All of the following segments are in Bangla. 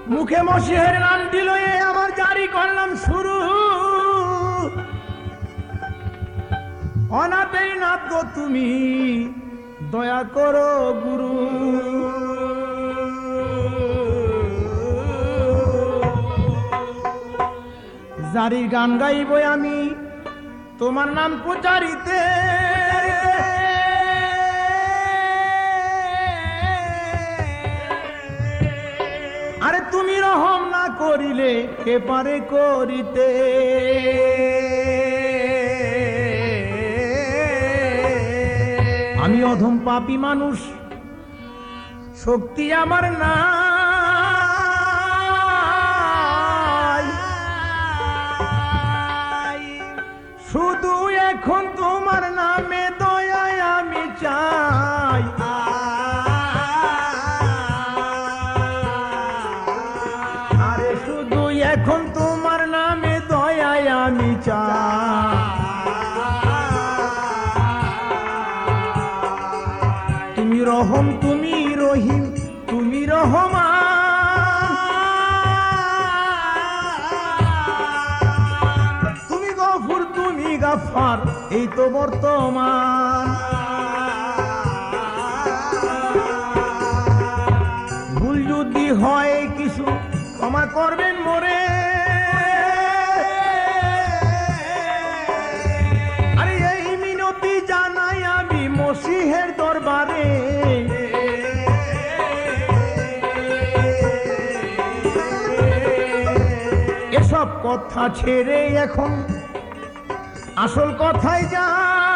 মুখে মসিহের নামটি লয়ে আমার জারি করলাম শুরু। অনাথের নাথ গো তুমি দয়া করো গুরু। জারি গান গাইব আমি তোমার নাম প্রচারিতে। আরে তুমি রহম না করিলে কে পারে করিতে। আমি অধম পাপী মানুষ, শক্তি আমার নাই। শুধু এখন তোমার নামে দয়ায় আমি চাই। আরে শুধু এখন তোমার নামে দয়ায় আমি চাই। তুমি রহম, তুমি রহিম, তুমি রহমান, তুমি গফুর, তুমি গাফফার, এই তো বর্তমান। ভুল যদি হয় কিছু ক্ষমা করবেন মোরে। আরে এই মিনতি জানাই আমি মসিহের দরবারে। এসব কথা ছেড়ে এখন আসল কথাই যা।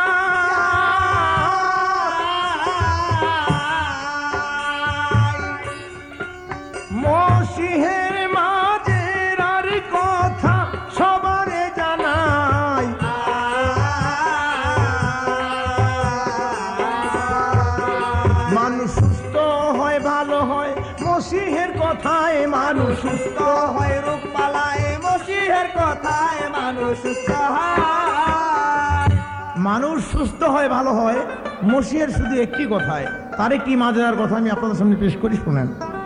মসিহের মাঝের আর কথা সবারে জানাই। মানুষ সুস্থ হয় ভালো হয় মসিহের কথায়। মানুষ সুস্থ হয় রোগ পালায় মসিহের কথায়। মানুষ সুস্থ হয়, মানুষ সুস্থ হয় ভালো হয় মসিহের শুধু একটি কথায়। তার একটি মাঝের কথা আমি আপনাদের সামনে পেশ করি, শুনেন।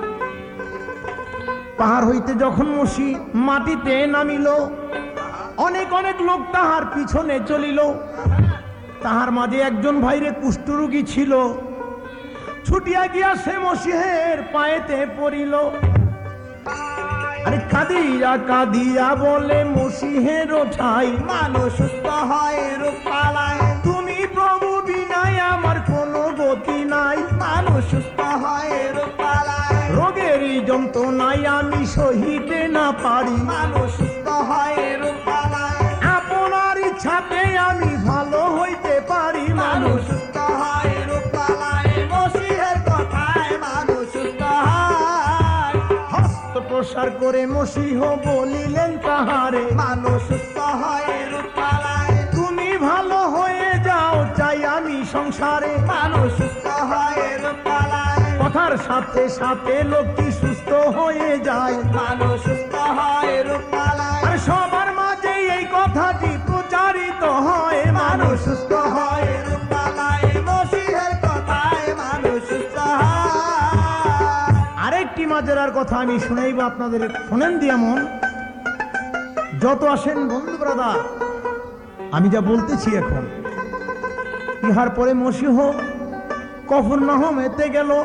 পাহাড় হইতে যখন মসি মাটিতে নামিল, অনেক অনেক লোক তাহার পিছনে চলিল। তাহার মাঝে একজন ভাইরে কুষ্ঠরোগী ছিল। ছুটিয়া গিয়া সে মসিহের পায়েতে পড়িল। আরে কাঁদিয়া কাঁদিয়া বলে মসিহের ঠাই। মানুষ সুস্থ হয় রোগ পালায়, তুমি প্রভু বিনায় আমার কোনো গতি নাই। মানুষ সুস্থ হয় রোগ পালায়, রোগেরই যন্ত্রণায় আমি সহিতে না পারি। মানুষ সুস্থ হয় রোগ পালায়, আপনার ইচ্ছাতে আমি ভালো হইতে পারি। মানুষ সুস্থ হয় রোগ পালায় মসিহের কথায়। মানুষ সুস্থ হয়। হস্ত প্রসার করে মসিহ বলিলেন তাহারে। মানুষ সুস্থ হয় রোগ পালায়, তুমি ভালো হয়ে যাও চাই আমি সংসারে। মানুষ সুস্থ হয় রোগ পালায়, কথার সাথে সাথে লোকটি সুস্থ হয়ে যায়। মানুষ সুস্থ হয় রোগ পালায়, আর সবার মাঝে এই কথাটি প্রচারিত হয়। মানুষ সুস্থ হয় রোগ পালায় মসিহের কথায়। মানুষ সুস্থ হয়। আরেকটি মাজেরার কথা আমি শুনাইব আপনাদের, শোনেন দিয়া মন। যত আসেন বন্ধু ব্রাদার, আমি যা বলতেছি এখন, ইহার পরে মসিহ কফরনাহমেতে গেল।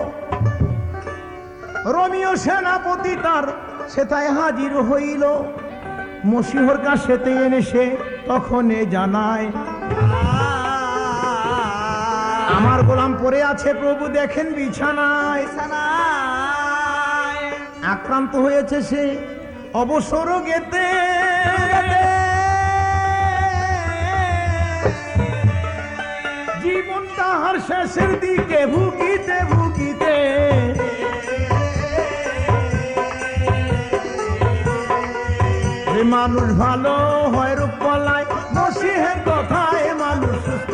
রোমিও সেনাপতি তার সেথায় হাজির হইল। মসিহর কাছেতে এনে সে তখনে জানায়, আমার গোলাম পড়ে আছে প্রভু, দেখেন বিছানায়। আক্রান্ত হয়েছে সে অবসর গেতে। জীবন তাহার শেষের দিকে ভুগিতে ভুগিতে মানুষ ভালো হয় রূপ পলায় মসিহের কথায়। মানুষ সুস্থ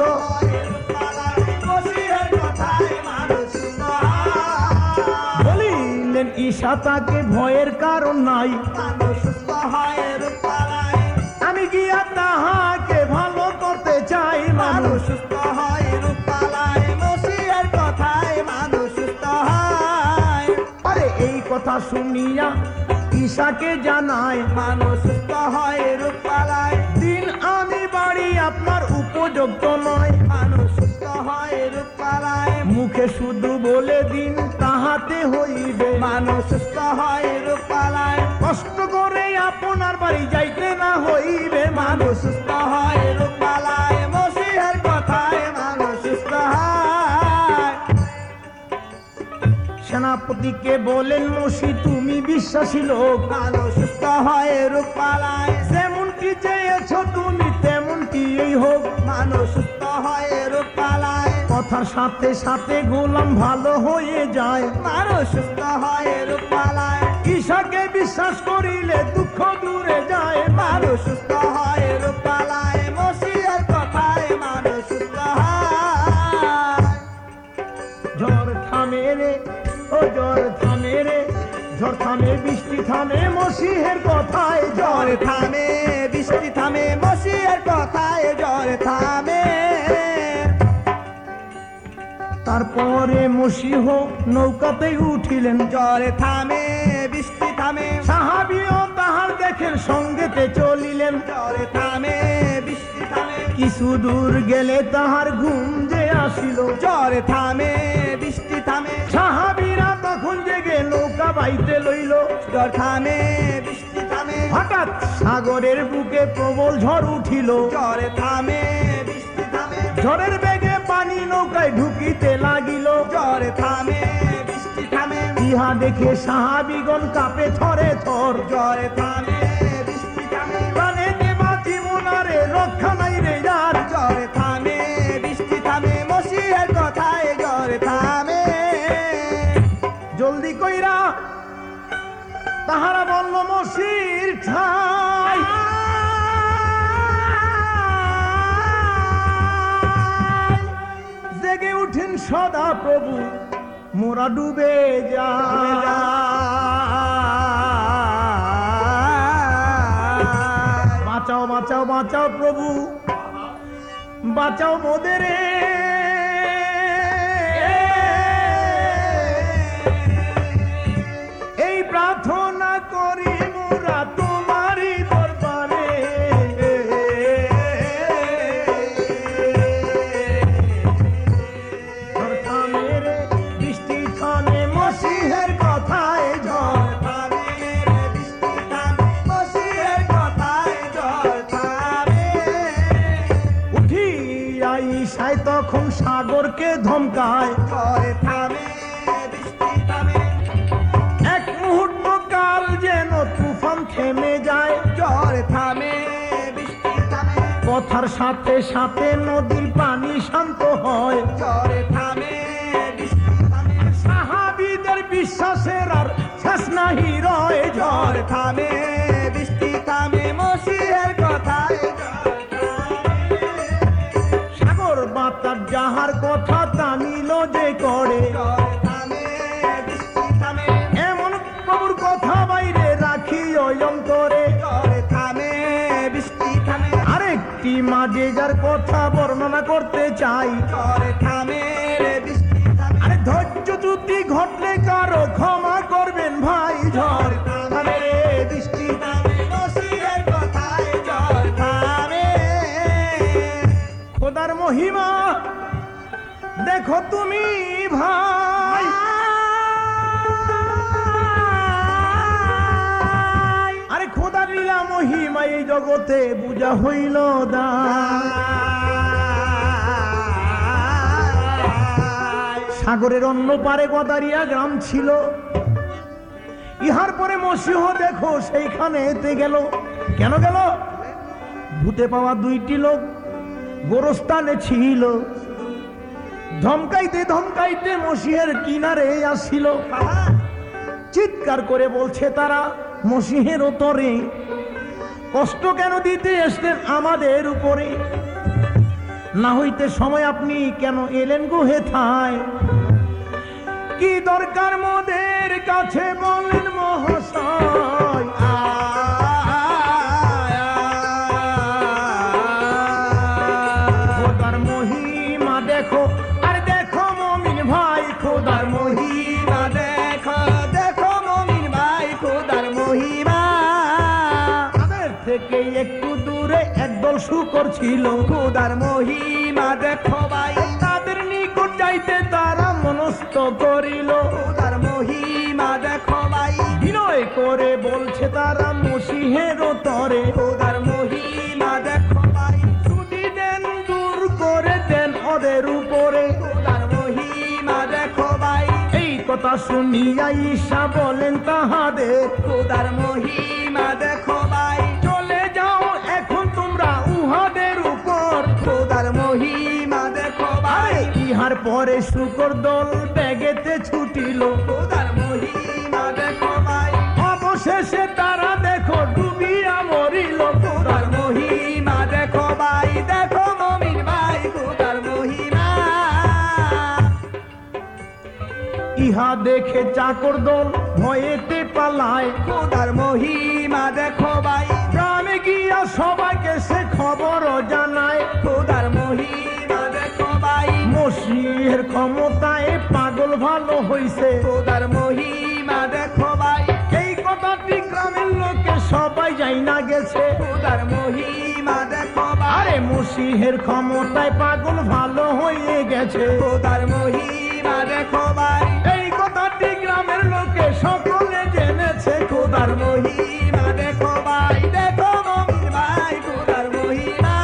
বলিলেন ঈশা তাকে ভয়ের কারণ নাই। মানুষ সুস্থ হয় রূপ পলায়, আমি গিয়া তাহাকে ভালো করতে চাই। মানুষ সুস্থ হয় রূপ পলায় মসিহের কথায়। মানুষ সুস্থ হয়। আরে এই কথা শুনিয়া ঈশাকে জানায় মানুষ সুস্থ হয় রূপ পালায়, দিন আমি বাড়ি আপনার উপযুক্ত নয়, মানুষ সুস্থ হয় রূপ পালায়, মুখে শুধু বলে দিন তাহাতে হইবে, মানুষ সুস্থ হয় রূপ পালায়, কষ্ট করে আপনার বাড়ি যাইতে না হইবে, মানুষ সুস্থ হয় রূপ পালায়, মসিহের কথায় মানুষ সুস্থ হয়। সেনাপতিকে বলেন মসি তুমি বিশ্বাসী লোক, মানুষ সুস্থ হয় রূপ পালায়, যেমন কি চেয়েছ তুমি তেমন কি এই হোক, মানুষ সুস্থ হয় রূপ পালায়, কথার সাথে সাথে গোলাম ভালো হয়ে যায়, মানুষ সুস্থ হয় রূপ পালায়, ঈশাকে বিশ্বাস করিলে দুঃখ দূরে যায়, মানুষ সুস্থ হয় রূপ পালায়, মসিহের কথায় মানুষ সুস্থ হয়। ঝড় থামে রে ও ঝড় থামে রে, ঝড় থামে বৃষ্টি থামে মসিহের কথায়, ঝড় ঝড় থামে বৃষ্টি থামে মসিহের কথায় ঝড় থামে। তারপরে মসিহ নৌকাতে উঠিলেন, ঝড় থামে বৃষ্টি থামে, সাহাবীও তাহার দেখেন সঙ্গেতে চলিলেন, ঝড় থামে বৃষ্টি থামে, কিছু দূর গেলে তাহার ঘুম যে আসিল, ঝড় থামে বৃষ্টি থামে, সাহাবীরা তখন জেগে নৌকা বাইতে লইল, ঝড় থামে বৃষ্টি থামে, হঠাৎ সাগরের বুকে প্রবল ঝড় উঠিল, ঝড় থামে বৃষ্টি থামে, ঝড়ের বেগে পানি নৌকায় ঢুকিতে লাগিল, ঝড় থামে বৃষ্টি থামে, ইহা দেখে সাহাবীগণ কাঁপে থরে থর, ঝড় থামে বৃষ্টি থামে, প্রাণে দেবা জীবনারে রক্ষা নাই রে যার, ঝড় থামে বৃষ্টি থামে, মসিহের কথায় ঝড় থামে। জলদি কইরা তাহারা বলল মসির ঠাই, জেগে উঠেন সদা প্রভু মোরা ডুবে যা, বাঁচাও বাঁচাও বাঁচাও প্রভু বাঁচাও মোদের, এই প্রার্থনা করি মোরা তোমারই দরবারে, ঝড় থামে রে বৃষ্টি থামে মসিহের কথায়, ঝড় থামে বৃষ্টি থামে, মসিহের কথায় ঝড় থামে। উঠিয়া ঈশায় তখন সাগরকে ধমকায়, ঝড় থামে বৃষ্টি থামে, এক মুহূর্ত কাল যেন তুফান থেমে যায়, ঝড় থামে বৃষ্টি থামে, কথার সাথে সাথে নদীর পানি শান্ত হয়, ঝড় থামে বৃষ্টি থামে, সাহাবীদের বিশ্বাসের আর শেষ নাহি রয়, ঝড় ঝড় থামে বৃষ্টি থামে, মসিহের কথায় ঝড় থামে। সাগর বাতার যাহার কথা টানিল যে করে, ঝড় থামে বৃষ্টি থামে, এমন প্রভুর কথা বাইরে রাখি অন্তরে, ঝড় থামে বৃষ্টি থামে, আরেকটি মাঝে যার কথা বর্ণনা করতে চাই, ঝড় থামে বৃষ্টি থামে, আরে ধৈর্য ত্রুটি ঘটলে কারো ক্ষমা করবেন ভাই, ঝড় থামে রে বৃষ্টি থামে, মসিহের কথায় ঝড় থামে। খোদার মহিমা দেখো তুমি ভাই, আরে খোদার লীলা মহিমা এই জগতে বুঝা হইল দা, সাগরের অন্য পারে গদারিয়া গ্রাম ছিল, ইহার পরে মসিহ দেখো সেইখানে এতে গেল, কেন গেল? ভূতে পাওয়া দুইটি লোক গোরস্থানে ছিল, ধমকাইতে ধমকাইতে মসিহের কিনারে আসছিল, চিৎকার করে বলছে তারা মসিহের তরে, কষ্ট কেন দিতে এসলেন আমাদের উপরে, না হইতে সময় আপনি কেন এলেন গো হেথায়, কি দরকার মোদের কাছে বলেন মহাশয়, খোদার মহিমা দেখো আর দেখো মমিন ভাই, খোদার মহিমা দেখো দেখো মমিন ভাই, খোদার মহিমা শুকর ছিল, খোদার মহিমা দেখো ভাই, তাদের নিকট যাইতে তারা মনস্থ করিল। খোদার মহিমা দেখো ভাই, বিনয় করে বলছে তারা মসিহের তরে, খোদার মহিমা দেখো ভাই, ছুটি দেন দূর করে দেন ওদের উপরে। খোদার মহিমা দেখো ভাই, এই কথা শুনিয়া ঈশা বলেন তাহাদের, খোদার মহিমা দেখো ভাই, চলে যাও এখন তোমরা উহাদের উপর। খোদার মহিমা দেখো ভাই, আরে ইহার পরে শুকর দল ব্যাগেতে ছুটিল। খোদার মহিমা দেখো ভাই, অবশেষে তারা দেখো ডুবিয়া মরিল। খোদার মহিমা দেখো ভাই, দেখো মমিন ভাই, খোদার মহিমা। ইহা দেখে চাকর দল ভয়েতে পালায়, খোদার মহিমা দেখো ভাই, গ্রামে গিয়া সবাইকে সে খবর জানায়। খোদার মহিমা দেখো ভাই, মসিহের ক্ষমতায় পাগল ভালো হইছে। খোদার মহিমা দেখো ভাই, এই কথাটি গ্রামের লোকে সবাই যাই না গেছে। খোদার মহিমা দেখো ভাই, আরে মসিহের ক্ষমতায় পাগল ভালো হয়ে গেছে। খোদার মহিমা দেখো ভাই, এই কথাটি গ্রামের লোকে সকলে জেনেছে। খোদার খোদার মহিমা দেখো ভাই, দেখো মমিন ভাই, খোদার মহিমা।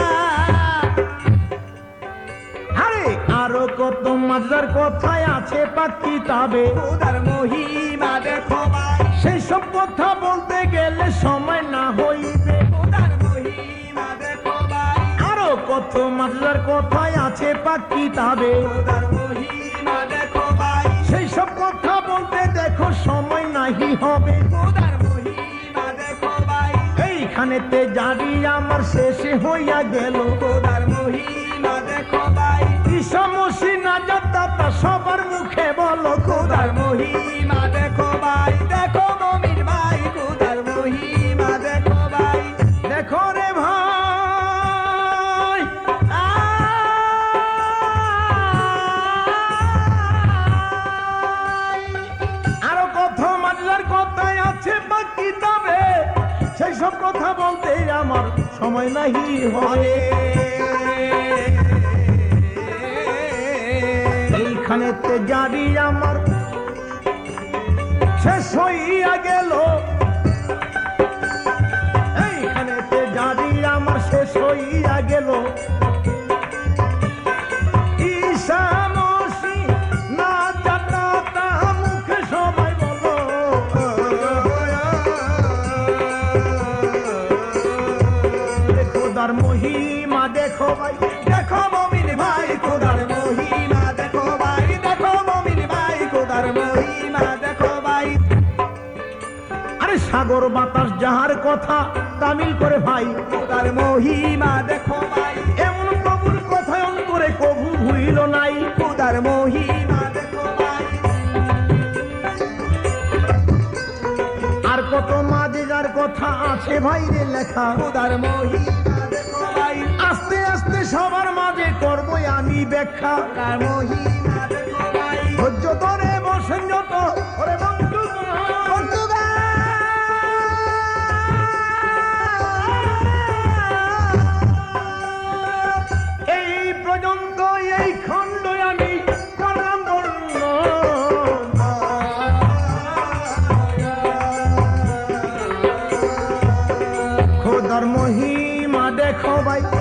আরে আরো কত মজার কথায় আছে পাক কিতাবে, খোদার মহিমা দেখো ভাই, সেই সব কথা বলতে গেলে সময় না হইবে। খোদার মহিমা দেখো ভাই, আরো কত মজার কথায় আছে পাক কিতাবে, খোদার মহিমা দেখো ভাই, সেই সব কথা বলতে দেখো সময় নাহি হবে। খোদার মহিমা দেখো ভাই, এইখানেতে জারি আমার শেষে হইয়া গেল। খোদার মহিমা দেখো ভাই, ঈশা মসিহ নাজাত দাতা সবার মুখে বলো। খোদার মহিমা দেখো ভাই, দেখো মমিন ভাই, খোদার মহিমা দেখো ভাই। দেখো রে ভাই, আরো কত মজার কথায় আছে পাক কিতাবে, সেই সব কথা বলতে আমার সময় নাহি হবে। এইখানেতে জারি আমার শেষ হইয়া গেল। এইখানেতে জারি আমার শেষ হইয়া গেল। ঈশা মসিহ নাজাত দাতা মুখে সবাই বলো। খোদার মহিমা দেখো ভাই, দেখো মমিন ভাই, খোদার মহিমা দেখো ভাই, দেখো মমিন ভাই, খোদার মহিমা দেখো ভাই। আরে সাগর বাতাস যাহার কথা তামিল করে ভাই, খোদার মহিমা দেখো ভাই, এমন প্রভুর কথায় অন্তরে কভু ভুইল নাই। খোদার মহিমা দেখো ভাই, আর কত মাঝে যার কথা আছে ভাই রে লেখা। খোদার মহিমা দেখো ভাই, আস্তে আস্তে সবার মাঝে করবো আমি ব্যাখ্যা। খোদার মহিমা দেখো ভাই। ধৈর্য ধরে বসেন যত ওরে বন্ধু এই পর্যন্ত এই খণ্ড আমি করলাম বর্ণ। খোদার মহিমা দেখো ভাই,